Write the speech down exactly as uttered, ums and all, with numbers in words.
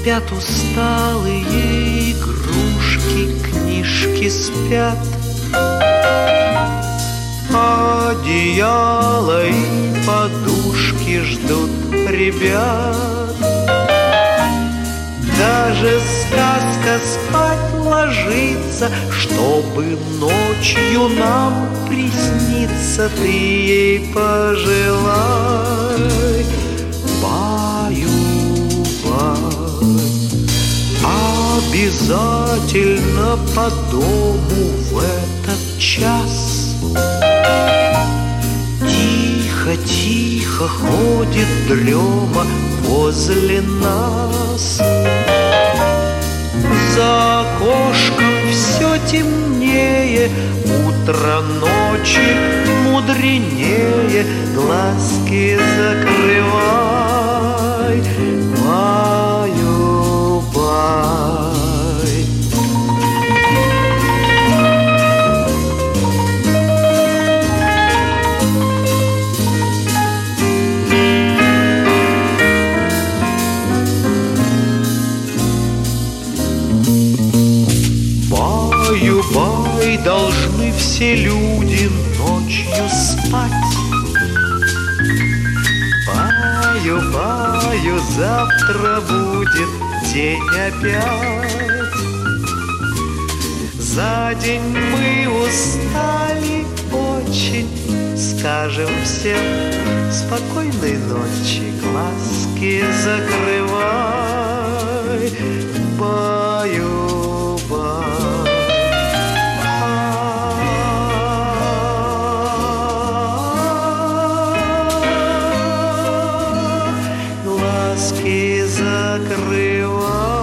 Спят усталые игрушки, книжки спят, одеяло и подушки ждут ребят. Даже сказка спать ложится, чтобы ночью нам присниться. Ты ей пожелай, баю-бай. Обязательно по дому в этот час тихо-тихо ходит дрема возле нас. За окошком все темнее, утро ночи мудренее. Глазки закрывай, баю-бай. Баю-бай, должны все люди ночью спать. Баю-баю, завтра будет день опять. За день мы устали очень, скажем всем спокойной ночи. Глазки закрывай, баю-бай. Глазки закрывай.